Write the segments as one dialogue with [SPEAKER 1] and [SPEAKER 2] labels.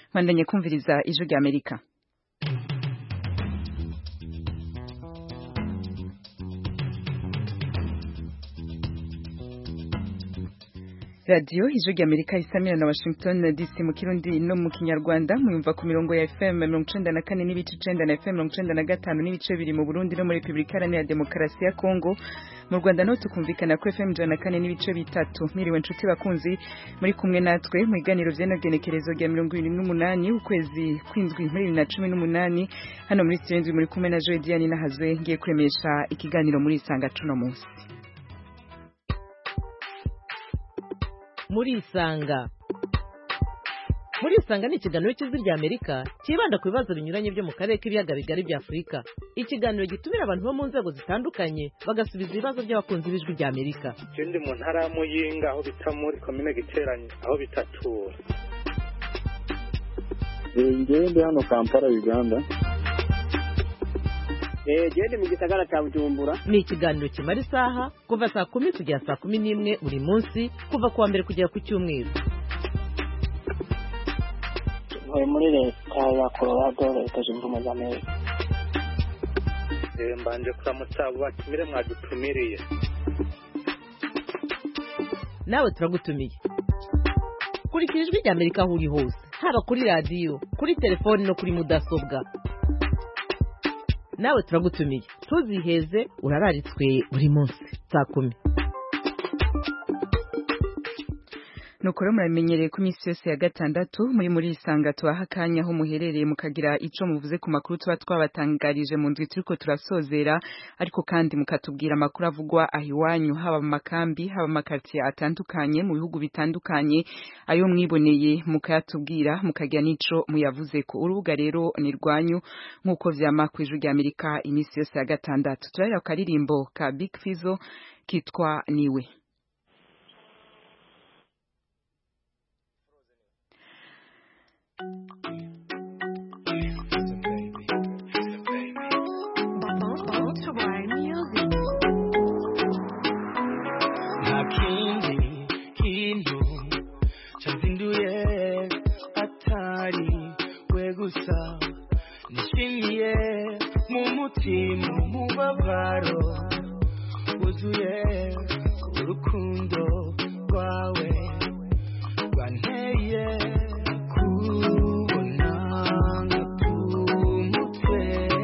[SPEAKER 1] Mandanye kumviriza ijwi rya Amerika. Radio ijwi rya Amerika isamira na Washington DC mu Kirundi no mu Kinyarwanda muyumva ku mirongo ya FM 94 n'ibice 9 na FM 95 n'ibice biri mu Burundi no muri Republika Iharanira Demokarasi ya Kongo. Mu Rwanda no tukumvikana ku FM 104 n'ibice bitatu. Miriwe nshuti bakunzi muri kumwe natwe mu iganiro vy'enogenekerezo rya 28 ukwezi kw'indwi 2018 hano muri studio muri kumwe na Joy Diane Nahazwe ngiye kuremesha ikiganiro muri Isanga cuno munsi.
[SPEAKER 2] Muri Isanga ni ikiganiro cy'ijwi rya Amerika kibanda ku bibazo binyuranye byo mu karere k'ibiyaga bigari bya Afurika. Ikiganiro gitumira abantu bo mu nzego zitandukanye bagasubiza ibibazo by'abakunzi b'ijwi rya Amerika.
[SPEAKER 3] Ndi mu ntara ya Muyinga aho bita muri komine Giteranye aho bitatura.
[SPEAKER 4] Ngende hano Kampala Uganda.
[SPEAKER 5] Gende mu gisagara cya Bujumbura.
[SPEAKER 2] Ni ikiganiro kimara isaha kuva saa 10 kugera saa 11 buri munsi kuva kuwa mbere kugera ku cyumweru.
[SPEAKER 5] Muri leta ya Colorado leta zunze ubumwe za Amerika.
[SPEAKER 3] Mbanje kuramutsa batumire mwadutumiriye.
[SPEAKER 2] Nawe turagutumiye. Kurikira ijwi rya Amerika aho uri hose, haba kuri radio, kuri telefone no kuri mudasobwa. Nawe turagutumiye. Tuziheze urararitswe buri munsi saa 10.
[SPEAKER 1] Nukuri muramenyereye ku minsi yose ya gatandatu muri Isanga tubaha akanya aho muherereye mukagira ico muvuze ku makuru tuba twabatangarije mu ndwi turiko turasozera, ariko kandi mukatubwira amakuru avugwa aho iwanyu, haba mu makambi haba mu makartier atandukanye mu bihugu bitandukanye, ayo mwiboneye mukayatubwira mukagira n'ico muyavuzeko. Urubuga rero ni rwanyu nk'uko vyama ku ijwi rya Amerika iminsi yose ya gatandatu. Turarira karirimbo ka Big Fizzo kitwa Niwe.
[SPEAKER 6] Nishimiye mu mutima umubabaro wuzuye urukundo rwawe rwanteye kubona ngatumutwe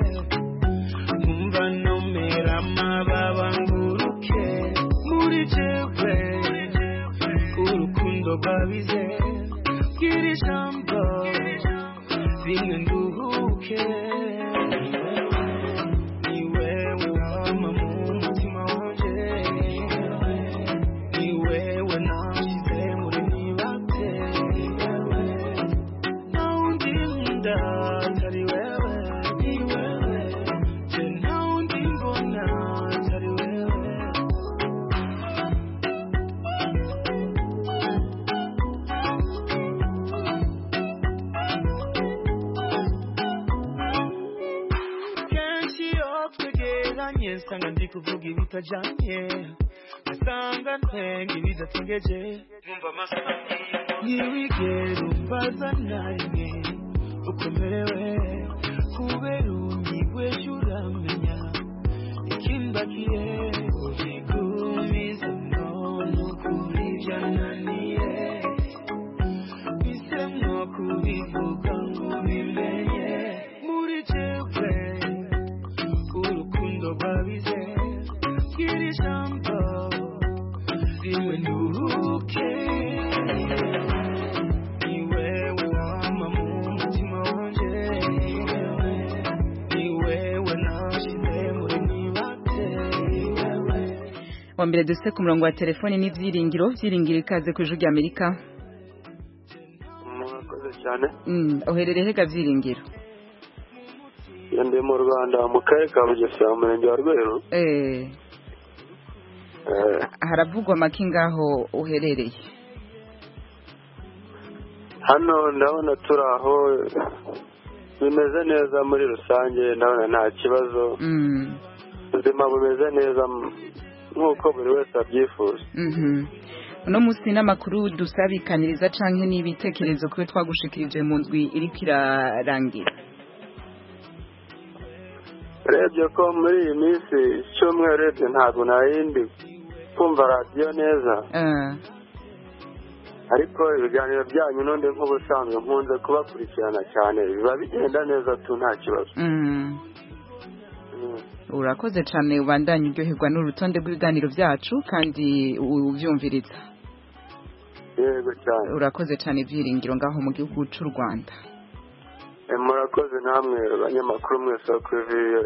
[SPEAKER 6] numva nomera amababa nguruke muri jewe urukundo rwabize bwira ijambo rimwe nduhuke ni wewe wama mu mutima wanje ni wewe nashize muri nibate naundi nkunda atari wewe ni wewe je naundi mbona atari wewe. Nsanga ndi kuvuga ibitajanye asanga ntenge ibidatengeje numva amasaha ntiwigere umbaza narimwe ukomerewe kubera unyigweje uramenya ikimbakiye ubigumiza none ukuri byananiye bisemwo kubivuga ngo bimenye muri jewe urukundo rwabize bwira ijambo rimwe nduhuke ni wewe wama mu mutima wanje ni wewe nashize muri nibate.
[SPEAKER 1] Wa mbere duse ku murongo wa telefone n'ivyiringiro ikaze ku ijwi rya Amerika.
[SPEAKER 4] Murakoze cyane.
[SPEAKER 1] Oherereye hega vyiringiro.
[SPEAKER 4] Ndi mu Rwanda mu karere ka Bugesera mu murenge wa Rweru.
[SPEAKER 1] Haravugwa make ngaho uherereye.
[SPEAKER 4] Hano ndabona turaho bimeze neza muri rusange, ndabona nta kibazo. ubuzima bumeze neza nk'uko buri wese abyifuza.
[SPEAKER 1] uno musi n'amakuru dusabikaniriza canke n'ibitekerezo kwe twagushikirije mu ndwi iriko irarangira.
[SPEAKER 4] urebye ko muri iyi minsi cyumweru urebye ntabwo narindi kumva radiyo neza ariko ibiganiro byanyu n'undi nk'ubusanzwe nkunze kubakurikirana cyane biba bigenda neza tu nta kibazo.
[SPEAKER 1] Urakoze cyane ubandanye uryoherwa n'urutonde rw'ibiganiro byacu kandi ubyumviriza.
[SPEAKER 4] Yego cyane.
[SPEAKER 1] Urakoze cyane Byiringiro ngaho mu gihugu cy'u Rwanda.
[SPEAKER 4] Murakoze namwe abanyamakuru mwese wo kuri video.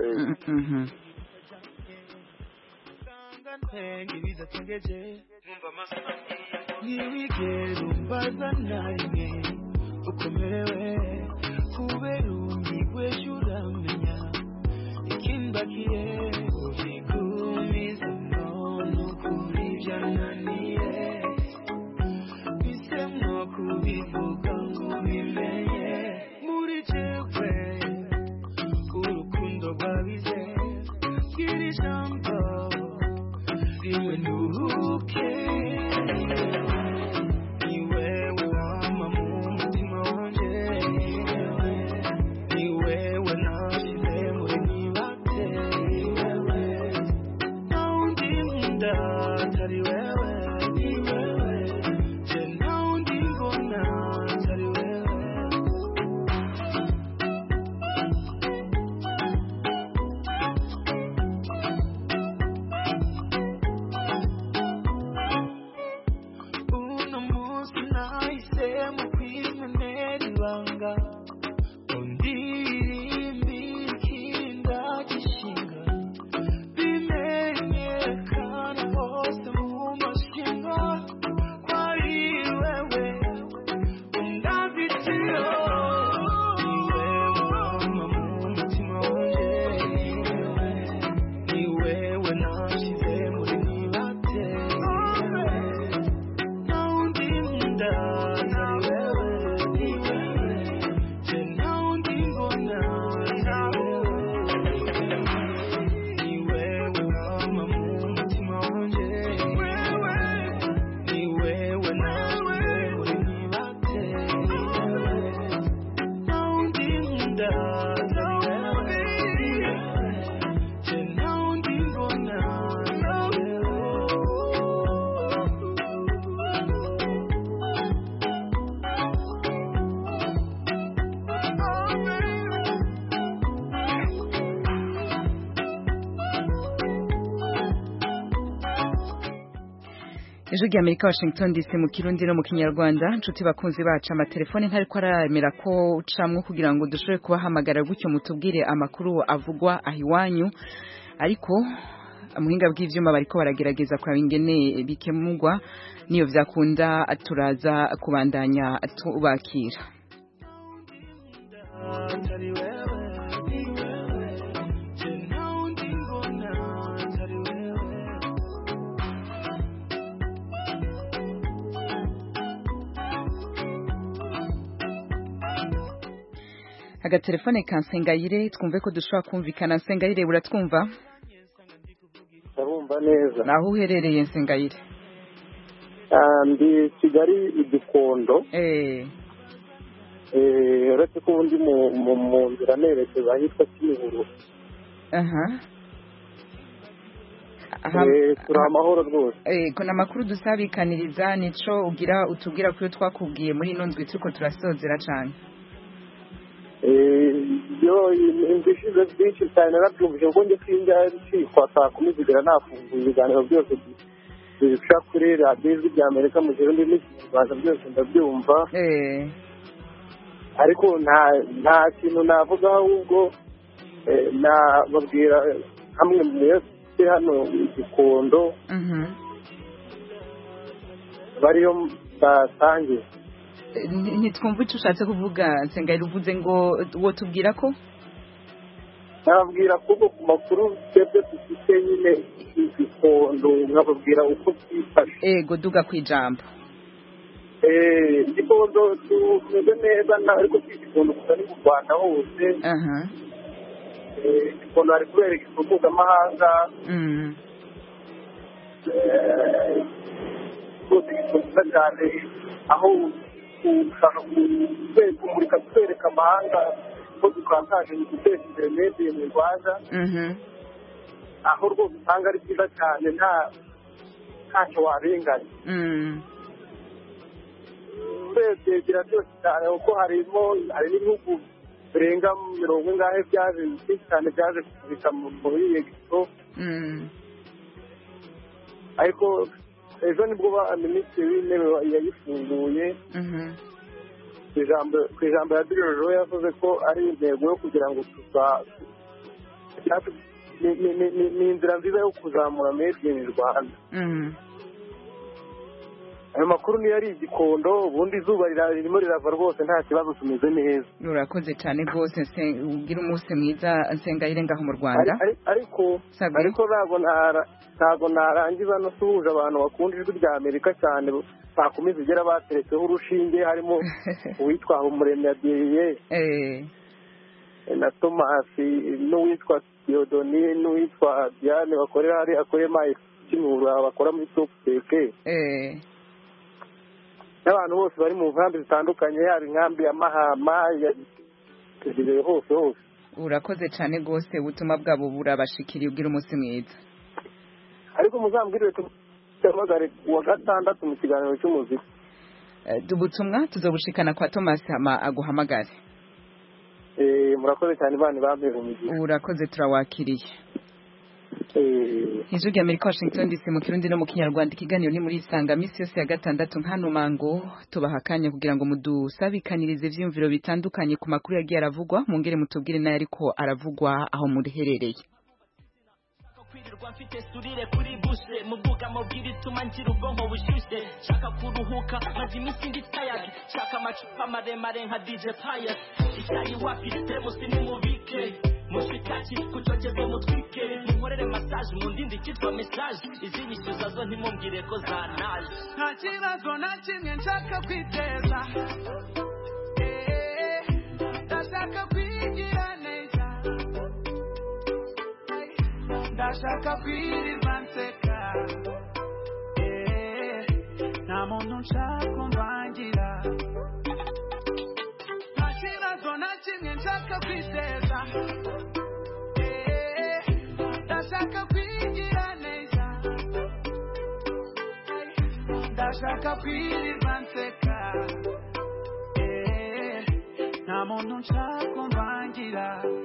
[SPEAKER 1] Ijwi ry'Amerika Washington DC mu Kirundi no mu Kinyarwanda nshuti bakunzi bacu amatelefone ntariko aramera ko ucamwo kugira ngo dushobore kubahamagara gutyo mutubwire amakuru avugwa ahiwanyu ariko muhinga bw'ivyuma bariko baragerageza kwa ingene bikemurwa niyo vyakunda turaza kubandanya tubakira. Agatelefone ka Nsengayire twumve ko dushobora kumvikana. Nsengayire uratwumva?
[SPEAKER 7] Ndabumva neza.
[SPEAKER 1] Naho uherereye Nsengayire?
[SPEAKER 7] Ndi Kigali Igikondo. Uretse ko undi mu nzira nerekeza ahitwa Kimihurura. Turi amahoro rwose.
[SPEAKER 1] Ko n'amakuru dusabikaniriza nico ugira utubwira ko twakubwiye muri ino ndwi turiko turasozera cyane.
[SPEAKER 7] Indishize byinshi cyane narabyumvise ngo njye kwinjira kwa saa 10 zigera nafunguye ibiganiro byose bica kuri radiyo ry'Amerika mu Kirundi n'Ikinyarwanda byose ndabyumva ariko nta kintu navuga ahubwo nababwira hamwe mwese hano Igikondo bariyo batangiye
[SPEAKER 1] ntitwumva icyo ushatse kuvuga Nsengayire uvuze ngo uwo tubwira ko
[SPEAKER 7] nababwira kuko ku makuru twebwe dufite nyine Igikondo nkababwira uko twifashe
[SPEAKER 1] duga ku ijambo
[SPEAKER 7] Igikondo tumeze neza ariko Igikondo gusa ni mu Rwanda hose Igikondo hari kubera isoko mpuzamahanga rwose gikunzwe cyane aho ushaka kumurika kwereka amahanga ko dukataje mu guteza imbere made mu Rwanda aho rwose usanga ari byiza cyane ntacyo warenganya urebye byose cyane kuko hari n'ibihugu birenga 40 byaje byinshi cyane byaje kubika muri Expo ariko ejo nibwo minisitiri w'intebe yayifunguye ku ijambo ya Diriro yavuze ko ari intego yo kugira ngo ni inzira nziza yo kuzamura made in Rwanda. Ayo makuru niyo ari igikondo ubundi izuba ririmo rirava rwose nta kibazo tumeze neza.
[SPEAKER 1] Urakoze cyane rwose ugira umunsi mwiza Nsengayire ngaho mu Rwanda.
[SPEAKER 7] Ariko ntago narangiza no suhuje abantu bakunda ijwi rya Amerika cyane bakomeza igera bateretseho urushinge harimo uwitwa Umuremyi Adiriye na Thomas n'uwitwa Diodoni n'uwitwa Diane bakorera hari akorema Kinura bakora muri Top Tech n'abantu bose bari mu nkambi zitandukanye yaba inkambi ya Mahama ya hose.
[SPEAKER 1] Urakoze cyane rwose ubutumwa bwabo burabashikiriye ugira umunsi mwiza.
[SPEAKER 7] Ariko muzambwirire tumagare wa gatandatu mu kiganiro cy'umuziki.
[SPEAKER 1] Ubutumwa tuzobushikana kwa Thomas Hama aguhamagare.
[SPEAKER 7] Murakoze cyane bani bampera umugisha.
[SPEAKER 1] Urakoze turawakiriye. Ijwi rya Amerika Washington DC mu Kirundi no mu Kinyarwanda ikiganiro ni muri Isanga misi yose ya gatandatu nkano mango tubahakanya kugira ngo mudusabikanirize ivyumviro bitandukanye ku makuru yagiye aravugwa mu ngere mutubwire nayo ariko aravugwa aho muriherereye.
[SPEAKER 8] Mfite surire kuri bushe muvuga mubwira ituma ngira ubwonko bushyushye shaka kuruhuka maze iminsi ndi tired shaka amacupa maremare nka DJ Pius icyayi wapi temusi nimubike mushikaki kucyokezo mutwike ninkorere massage mu ndindi kitwa message izi nyishyuza zo ntimumbwire ko zanaje nta kibazo na kimwe nshaka kwiteza ndashaka kwigira neza ndashaka kwirirwa nseka nta muntu nshaka umvangira nta kibazo na kimwe nshaka kwiteza ndashaka kwigira neza ndashaka kwirirwa nseka nta muntu nshaka umvangira.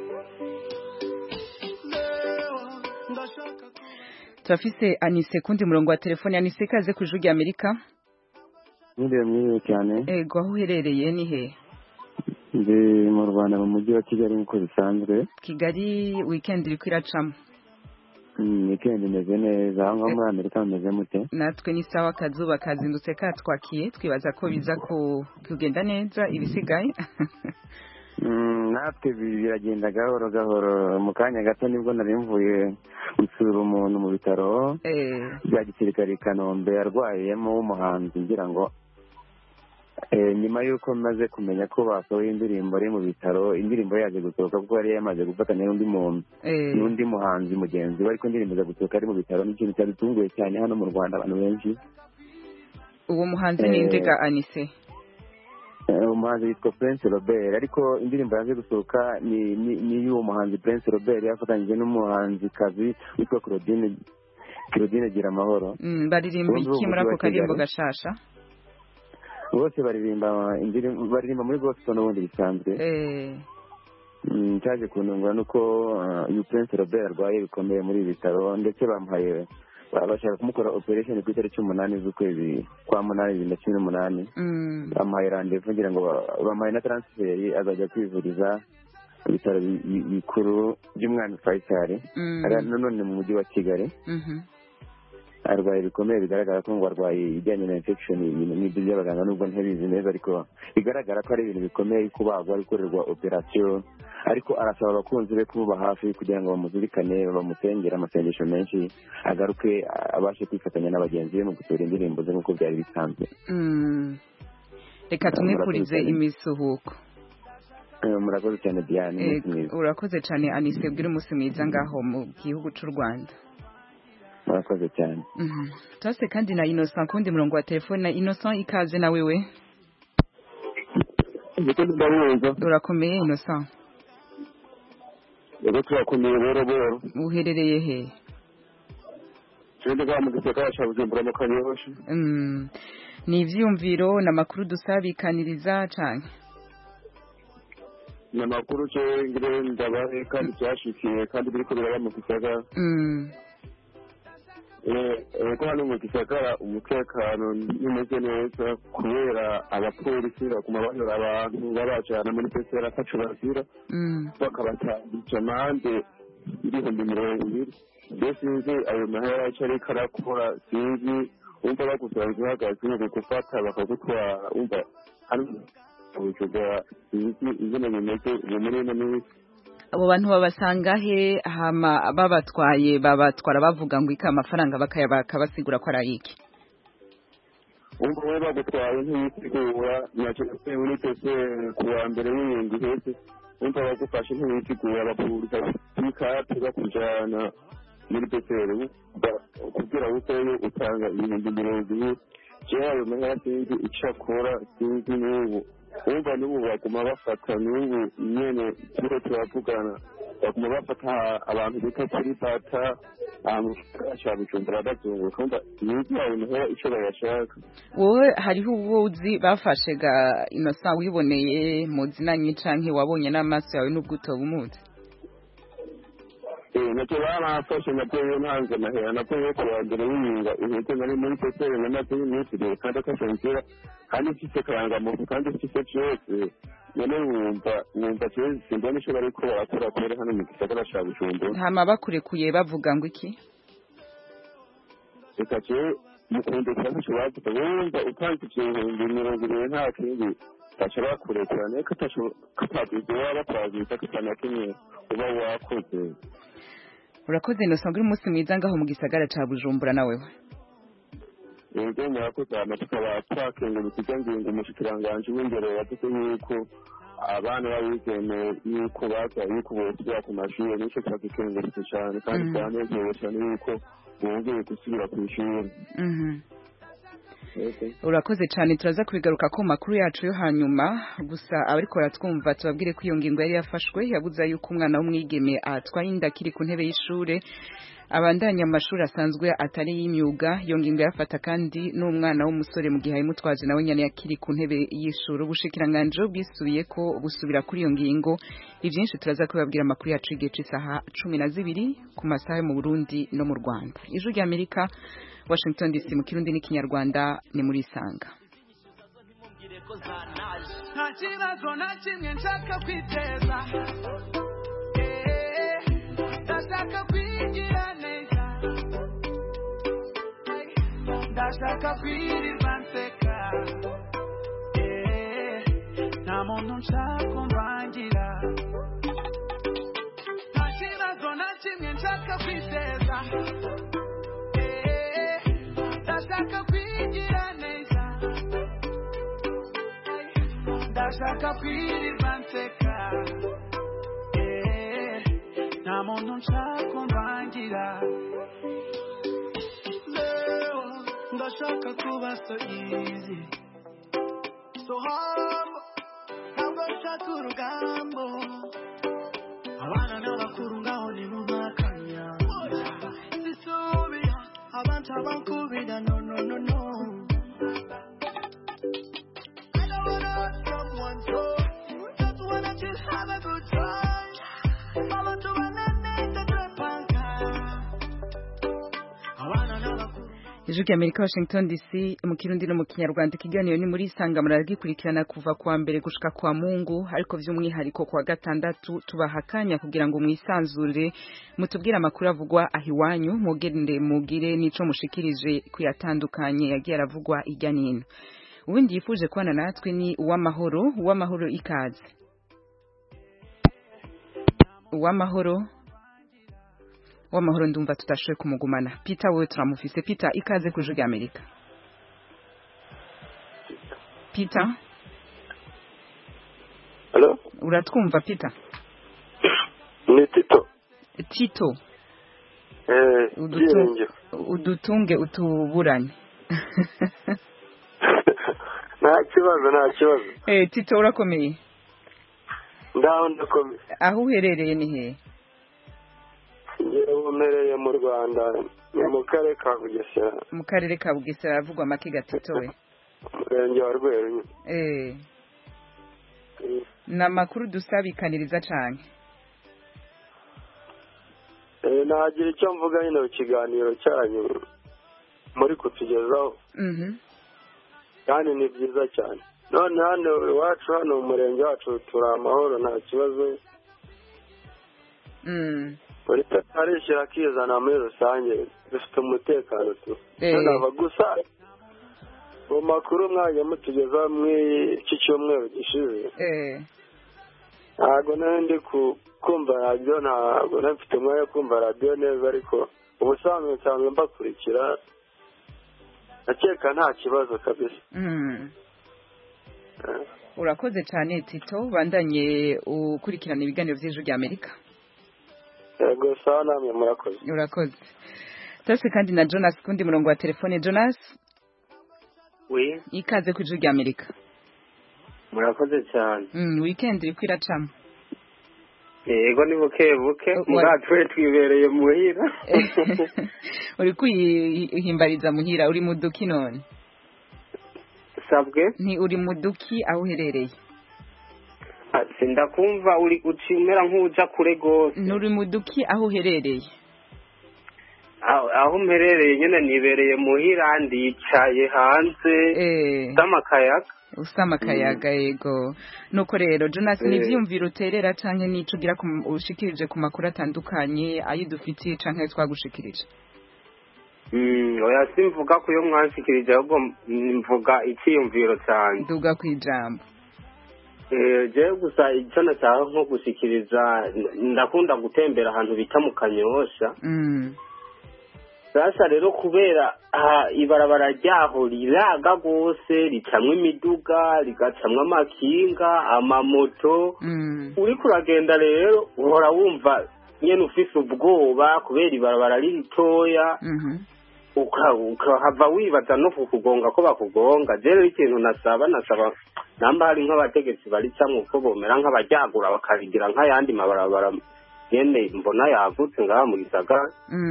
[SPEAKER 1] Turafise Anise kundi murongo wa telefone. Anise kaze ku Ijwi rya Amerika.
[SPEAKER 9] Mwiriwe cyane.
[SPEAKER 1] Ego aho uherereye ni he?
[SPEAKER 9] Ndi mu Rwanda mu mujyi wa Kigali nkuko bisanzwe.
[SPEAKER 1] Kigali weekend iri kwiracamo.
[SPEAKER 9] Weekend imeze neza aho muri Amerika bameze mute?
[SPEAKER 1] Natwe ni sawa kazuba kazindutse katwakiye twibaza ko biza kugenda neza ibisigaye.
[SPEAKER 9] Natwe biragenda gahoro gahoro mu kanya gato nibwo nari mvuye gusura umuntu mu bitaro bya gisirikare i Kanombe arwayemo w'umuhanzi ngira ngo nyuma y'uko maze kumenya ko basohoye indirimbo ari mu bitaro indirimbo yaje gusohoka kuko yari yamaze gufatanya n'undi muhanzi mugenzi we ariko indirimbo yaje gusohoka ari mu bitaro n'ikintu cyadutunguye cyane hano mu Rwanda abantu benshi.
[SPEAKER 1] Uwo muhanzi ni Ndega Anise?
[SPEAKER 9] Umuhanzi yitwa Prince Robert ariko indirimbo yaje gusohoka ni y'uwo muhanzi Prince Robert yafatanyije n'umuhanzi kazi witwa Claudine Gira Amahoro.
[SPEAKER 1] Baririmba iki muri ako karirimbo gashasha?
[SPEAKER 9] Bose baririmba muri gospel n'ubundi bisanzwe. Cyaje kunungura nuko uyu Prince Robert arwaye bikomeye muri ibi bitaro ndetse bamuhaye bashaka kumukora operation ku itariki 8 z'ukwezi kwa 8/2018. Bamuhaye rendezvous ngira ngo bamuhaye na transfer azajya kwivuriza ibitaro bikuru by'umwami Faisal none mu mujyi wa Kigali. Arwaye bikomeye bigaragara ko ngo arwaye ijyanye na infection n'ibyo by'abaganga nubwo ntabizi neza ariko bigaragara ko ari ibintu bikomeye kubagwa gukorerwa operation ariko arasaba abakunzi be kuba hafi kugira ngo bamuzirikane bamusengera amasengesho menshi agaruke abashe kwifatanya n'abagenzi be mu gutora indirimbo ze nk'uko byari bisanzwe.
[SPEAKER 1] Reka tumwifurize imisuhuko.
[SPEAKER 9] Murakoze cyane Diane.
[SPEAKER 1] Urakoze cyane Anise bwira umunsi mwiza ngaho mu gihugu cy'u Rwanda.
[SPEAKER 9] murakoze cyane.
[SPEAKER 1] Tose kandi na Innocent kundi murongo wa telefone. Na Innocent ikaze na wewe. Urakomeye Innocent?
[SPEAKER 10] Yego turakomeye boro.
[SPEAKER 1] Uherereye he?
[SPEAKER 10] Cyende kwa mu gisagara cya Bujumbura mu Kanyosha.
[SPEAKER 1] Ni ivyumviro na makuru dusabikaniriza canke?
[SPEAKER 10] Na makuru cyo ngire ndabahe kandi cyashikiye kandi biriko biraba mu gisagara. Ko hano mu gisagara umutekano nimeze neza kubera abapolisi bakuma banyura abantu babajana muri pesera atacu bazira bakabatangisha amande 220. Sinzi ayo mahera cyari karakora sinzi umva bagusanze uhagaze no gufata bakagutwara umva hano ubujuga sinzi izina bimeze muri ino minsi.
[SPEAKER 1] Abo bantu babasanga he hama babatwara bavuga ngo ika amafaranga bakayabaka basigura ko ari iki?
[SPEAKER 10] Umva we bagutwaye ntiyisigura nacyo muri pese kuwa mbere w'iyindi hese umva bagufashe ntiyisigura bakuriza ikati bakujana muri pesere kugira uteyo utanga 220. Jewe ayo mahera sinzi icyo akora sinzi n'ubu umva n'ubu baguma bafata n'ubu nyene turi turavugana baguma bafata abantu bita kuri bata cya Bujumbura bazunguruka umva n'ibyo ayo mahera icyo bayashaka.
[SPEAKER 1] Wowe hariho uwo uzi bafashe ga Innocent wiboneye muzinanye canke wabonye n'amaso yawe n'ubwo utobumuzi?
[SPEAKER 10] Nacyo barafashe nabyo ntanze mahera nabyo kuwa mbere w'iyinga ihete nari muri pesere n'amazi y'imisi kandi akashankira kandi mfise karangamuntu kandi mfise cyose none wumva cyose simbona icyo bariko barakora kubera hano mu gisagara ca Bujumbura.
[SPEAKER 1] Hama bakurekuye bavuga ngo iki?
[SPEAKER 10] Reka cyo mukunde cyane cyo bavuga wumva utanze 220 nta kindi baca bakurekurana katabizi waba twaziza katana kimwe uba wakoze.
[SPEAKER 1] Urakoze Innocent uri umunsi mwiza ngaho mu gisagara ca Bujumbura na wewe.
[SPEAKER 10] Yego murakoze amatukaba twakengurutse ibyangingo umushikiranganje w'imbere yavuze yuko abana babigeme yuko baza yuko bosubira ku mashuri nicyo twakengurutse cyane kandi twanezerewe cyane yuko bongeye gusubira ku ishuri.
[SPEAKER 1] Urakoze cyane turaza kubigaruka ko makuru yacu yo hanyuma gusa abariko baratwumva tubabwire ko iyo ngingo yari yafashwe yabuza yuko umwana w'umwigeme atwaye inda kiri ku ntebe y'ishure abandanya amashuri asanzwe atari y'imyuga. Iyo ngingo yafata kandi n'umwana w'umusore mu gihe ayimutwaje nawe nyane yakiri ku ntebe y'ishuri. Ubushikiranganje bwisubiye ko busubira kuri iyo ngingo. Ivyinshi turaza kubabwira amakuru yacu igihe cy'isaha 12 ku masaha mu Burundi no mu Rwanda. Ijwi rya Amerika Washington DC mu Kirundi n'Ikinyarwanda ni muri Isanga.
[SPEAKER 6] Nta kibazo na kimwe nshaka kwiteza ndashaka kwigira neza ndashaka kwirirwa nseka nta muntu nshaka kumvangira nta kibazo na kimwe nshaka kwiteza ndashaka kwigira neza ndashaka kwirirwa nseka nta muntu nshaka kumvangira leo ndashaka kuba so easy so hard ntabwo nshaka urugambo abana n'abakuru ngaho ni mu makanya sisubira abantu abankubira no I don't wanna hurt someone so just wanna just have a good time I want to
[SPEAKER 1] Ijwi Amerika Washington DC mu Kirundi no mu Kinyarwanda. Ikiganiro ni muri Isanga muragikurikirana kuva kwa mbere gushika kwa Mungu ariko vy'umwihariko kwa gatandatu tubahakanya kugira ngo mwisanzure mutubwira amakuru avugwa ahiwanyu mugire nico mushikirije kuyatandukanye yagiye aravugwa ijya nino. Ubundi yifuje kubana natwe ni uwamahoro ikaze. Uwamahoro ndumva tutashoboye kumugumana. Peter wewe turamufise. Peter ikaze ku Ijwi Amerika. Peter?
[SPEAKER 4] Hello?
[SPEAKER 1] Uratwumva Peter?
[SPEAKER 4] Ni Tito.
[SPEAKER 1] Tito. udutunge utuburanye.
[SPEAKER 4] Nta kibazo.
[SPEAKER 1] Tito urakomeye?
[SPEAKER 4] Ndaho ndakomeye.
[SPEAKER 1] Aho uherereye ni he?
[SPEAKER 4] Uherereye mu Rwanda, ni mu karere ka Bugesera.
[SPEAKER 1] Mu karere ka Bugesera havugwa amakiga Tito we?
[SPEAKER 4] Murenge wa Rweru.
[SPEAKER 1] N'amakuru dusabikaniriza canke?
[SPEAKER 4] Nagira icyo mvuga nyine mu kiganiro cyanyu muri kutugezaho. Kandi ni byiza cyane. None hano iwacu hano mu murenge wacu turi amahoro nta kibazo. Buri tarishyira akizana muri rusange dufite umutekano tu. Naba gusa mu makuru mwajya mutugezaho mw'iki cyumweru gishize. Ntabwo ndi kumva radiyo, ntabwo mfite umwanya wo kumva radiyo neza, ariko ubusanzwe nsanzwe mbakurikira nakeka nta kibazo kabisa.
[SPEAKER 1] Urakoze cyane Tito, bandanye ukurikirana ibiganiro by'Ijwi ry'Amerika.
[SPEAKER 4] Yego sawa, namwe murakoze.
[SPEAKER 1] Urakoze. Tase kandi na Jonas kundi murongo wa telefone. Jonas?
[SPEAKER 11] Oui.
[SPEAKER 1] Ikaze ku Ijwi ry'Amerika.
[SPEAKER 11] Murakoze cyane.
[SPEAKER 1] Weekend iri kwiracamo.
[SPEAKER 11] Yego ni buke mugatwe twibereye muhira.
[SPEAKER 1] Uri kuyihimbariza muhira, uri muduki none?
[SPEAKER 11] Sabwe?
[SPEAKER 1] Ni uri muduki aho uherereye?
[SPEAKER 11] Sindakumva uri ucimera nk'uja kure gose.
[SPEAKER 1] Nuri muduki aho uherereye?
[SPEAKER 11] Aho mperereye nyene nibereye muhira, ndicaye hanze samakayaga.
[SPEAKER 1] Usama kayaga yego. Nuko rero Jonas, nivyumvira uterera canke nico ugira ushikirije ku makuru atandukanye ayidufitiye canke twagushikirije?
[SPEAKER 11] Oya simvuga ko yo mwanshikirije, ahubwo mvuga icyiyumviro cyane.
[SPEAKER 1] Duga kwijambo.
[SPEAKER 11] Je gusa icyo nashaka nko gushikiriza, ndakunda gutembera ahantu bita mu Kanyosha. Sasa rero kubera ibarabara ryaho riraga gose, ricamwe imiduga, rigacamwe amakinga, amamoto. Uri kuragenda rero uhora wumva nyene ufise ubwoba kubera ibarabara ritoya. Ukahava wibaza no kukugonga ko bakugonga. Rero ikintu nasaba namba hari nk'abategetsi baricamwe uko bomera nk'abajyagura bakabigira nk'ayandi mabarabara nyene mbona yavutse ngaha mu gisagara.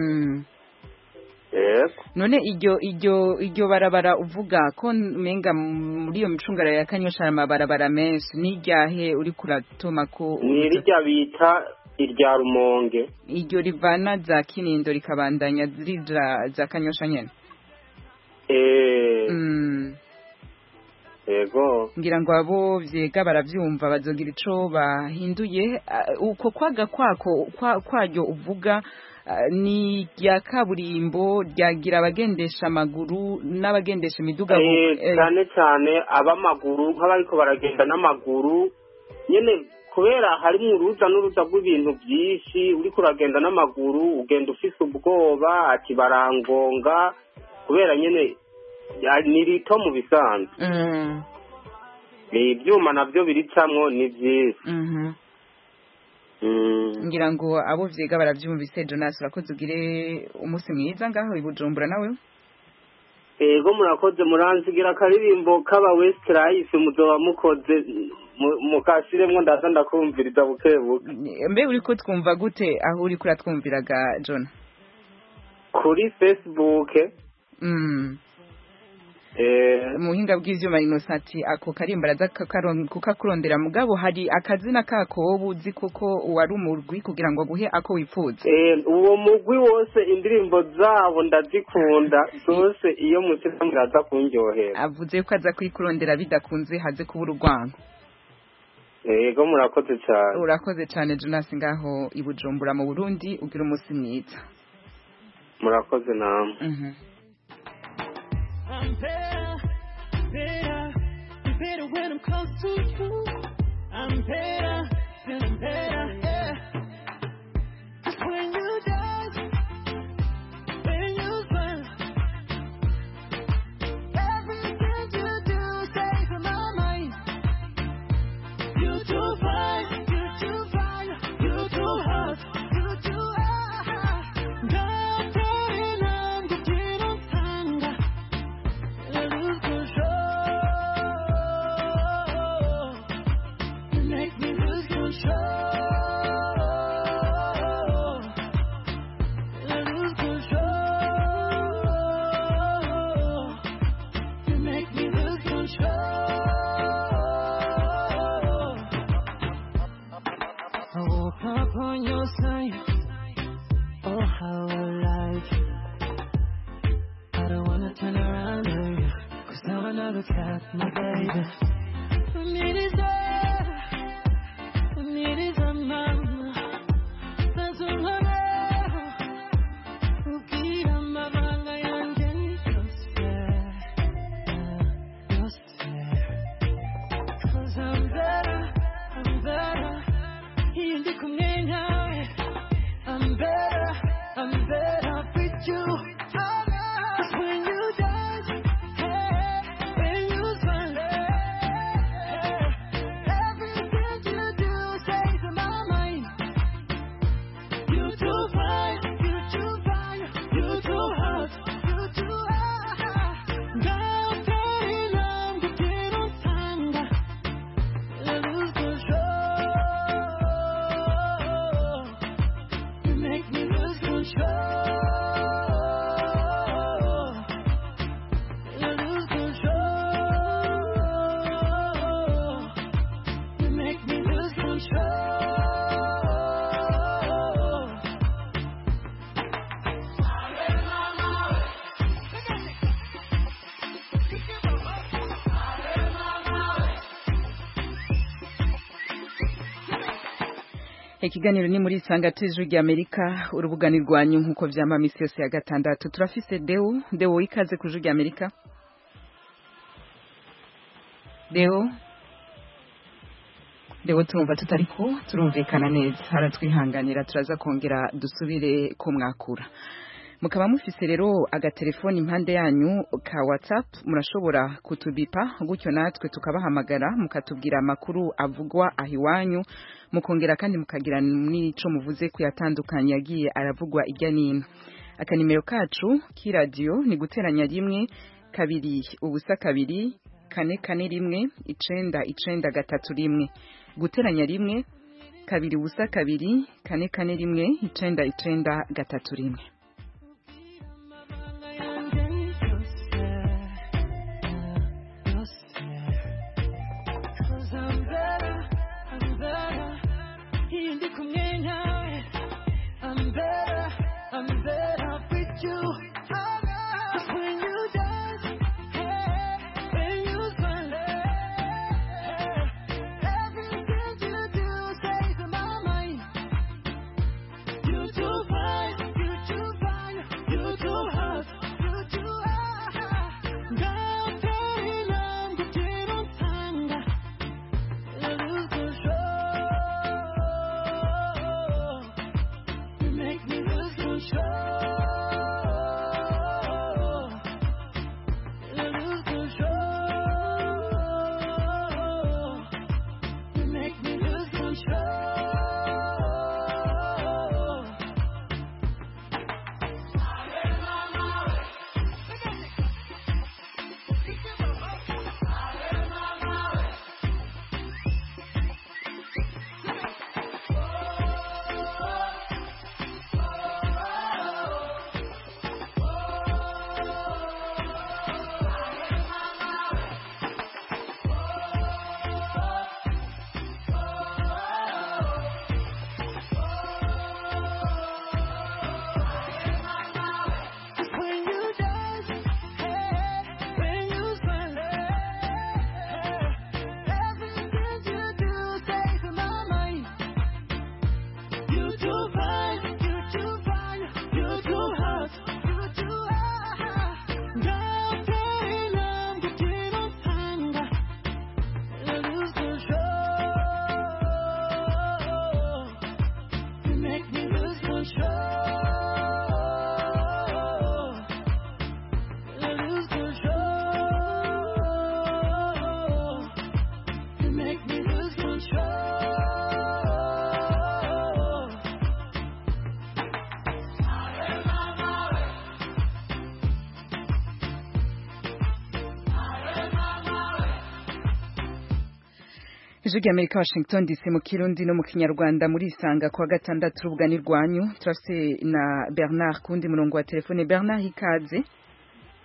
[SPEAKER 1] None iryo barabara uvuga ko menga muri iyo micungara ya Kanyosha amabarabara menshi niryahe uri kuratuma ko
[SPEAKER 11] nirya bita irya Rumonge?
[SPEAKER 1] Iryo rivana za Kinindo rikabandanya zirija za Kanyosha nyene?
[SPEAKER 11] Yego.
[SPEAKER 1] Ngira ngo abo vyega baravyumva bazogira ico bahinduye. Uko kwaga kwaryo uvuga ni rya kaburimbo ryagira abagendesha amaguru n'abagendesha imiduga
[SPEAKER 11] cyane abamaguru nk'abariko baragenda n'amaguru nyene, kubera harimo uruza n'uruza rw'ibintu byinshi. Uri kuragenda n'amaguru ugenda ufise ubwoba ati barangonga, kubera nyene ni rito mu bisanzwe. Ibyuma navyo biricamwo ni byinshi.
[SPEAKER 1] Ngira ngo abo vyega baravyumvise. Jonas, urakoze, ugire umunsi mwiza ngaho i Bujumbura nawe.
[SPEAKER 11] Ego murakoze, muranzigira akaririmbo k'aba Westlife muzoba mukoze mukashiremwo ndaza ndakumviriza bukebuke.
[SPEAKER 1] Mbe uriko twumva gute aho uri kuratwumviraga John?
[SPEAKER 11] Kuri Facebook.
[SPEAKER 1] Muhinga bw'ivyuma Innocent ako karimbaraza kukakurondera, mugabo hari akazina kako wowe uzi koko wari umurwi kugira ngo guhe ako wifuza?
[SPEAKER 11] Uwo mugwi wose indirimbo zabo ndazikunda zose, iyo mutima muraza kunyohera.
[SPEAKER 1] Avuze ko aza kwikurondera bidakunze haze kubura urwango.
[SPEAKER 11] Ego murakoze cyane.
[SPEAKER 1] Urakoze cyane Jonas ngaho i Bujumbura mu Burundi, ugira umunsi mwiza.
[SPEAKER 11] Murakoze namwe.
[SPEAKER 6] I'm better when I'm close to you. I'm better, feeling better, yeah. 'Cause when you dance, when you smile, everything you do stays in my mind. You too fine, you too fine, you too hot, you too hot. on your side. Oh, how I like it. I don't wanna turn around on you, 'cause now another cat, my baby. Need is a mama. That's a mama. Ukira mabanga yanjye yose. Cause I'm better. Hindi kumwe nawe. I'm better with you. Cause when you dance, when you smile, everything you do stays in my mind. You too fine, you too fine, you too hot, you too hot. 나한테는 그대로 산다. Lose control. You make me lose control.
[SPEAKER 1] Ikiganiro ni muri Sanga Tijwi rya Amerika, urubugani rwanyu nkuko vyama misi yose ya gatandatu. Turafise Deo ikaze ku Jwi rya Amerika. Deo tumva tutariko turumvikana neza, haratwihanganira turaza kongera dusubire kumwakura. Mukaba mufise rero agatelefoni impande yanyu ka WhatsApp, murashobora kutubipa gutyo natwe tukabahamagara mukatubwira amakuru avugwa ahiwanyu, mukongera kandi mukagira n'ico muvuze kuyatandukanye yagiye aravugwa irya nino. Akanimero kacu k'iradio ni guteranya rimwe kabiri ubusa kabiri kane kane rimwe 9931, guteranya rimwe kabiri ubusa kabiri kane kane rimwe 9931.
[SPEAKER 6] I'm better with you. Cause when you dance, when you smile, everything you do stays in my mind. You too fine, you too fine, you too hot, you too hot. 나한테는 그대로 산다. Lose control. You make me lose control.
[SPEAKER 1] Ijwi rya Amerika Washington DC mu Kirundi no mu Kinyarwanda muri Isanga kwa gatandatu urubugani rwanyu. Turafise na Bernard kundi murongo wa telefone. Bernard ikaze.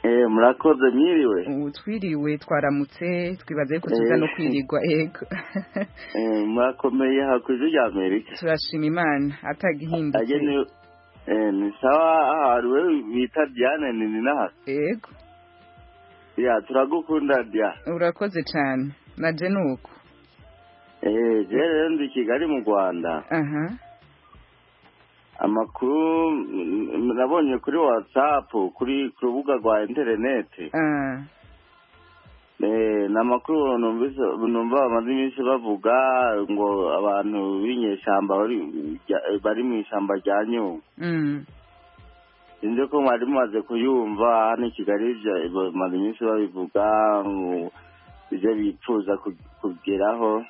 [SPEAKER 12] murakoze mwiriwe.
[SPEAKER 1] Twiriwe twaramutse twibaze ko tuza no kwirigwa ego.
[SPEAKER 12] Murakomeye hakuze ya Amerika.
[SPEAKER 1] Turashima Imana atagihindutse.
[SPEAKER 12] Ni sawa hariwe bita Diane ni naha.
[SPEAKER 1] Ego.
[SPEAKER 12] Ya turagukunda dia.
[SPEAKER 1] Urakoze cyane. Naje nuko.
[SPEAKER 12] Je ndi Kigali mu Rwanda.
[SPEAKER 1] Aha.
[SPEAKER 12] Amakuru nabonye kuri WhatsApp kuri rubuga rwa internet. Namakuru numva bamaze iminsi bavuga ngo abantu b'inyeshamba bari mu ishamba rya Nyungwe. Sinzi ko mwari mumaze kuyumva hano i Kigali bamaze iminsi babivuga ngo ibyo bipfuza kugeraho.